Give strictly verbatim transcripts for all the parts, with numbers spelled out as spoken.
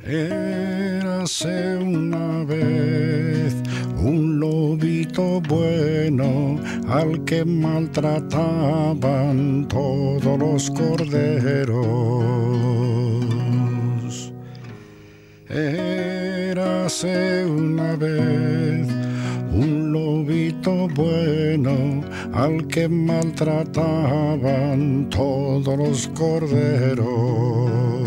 Érase una vez un lobito bueno al que maltrataban todos los corderos. Érase una vez un lobito bueno al que maltrataban todos los corderos.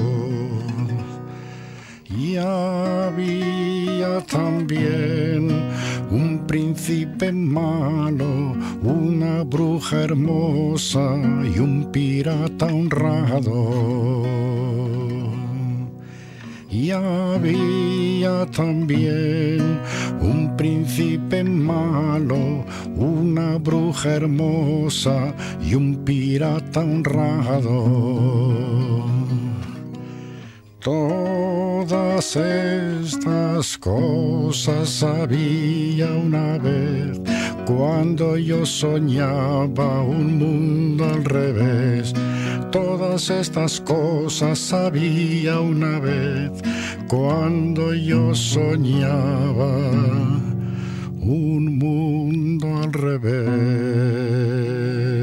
Y había también un príncipe malo, una bruja hermosa y un pirata honrado. Y había también un príncipe malo, una bruja hermosa y un pirata honrado. Todas estas cosas había una vez, cuando yo soñaba un mundo al revés. Todas estas cosas había una vez, cuando yo soñaba un mundo al revés.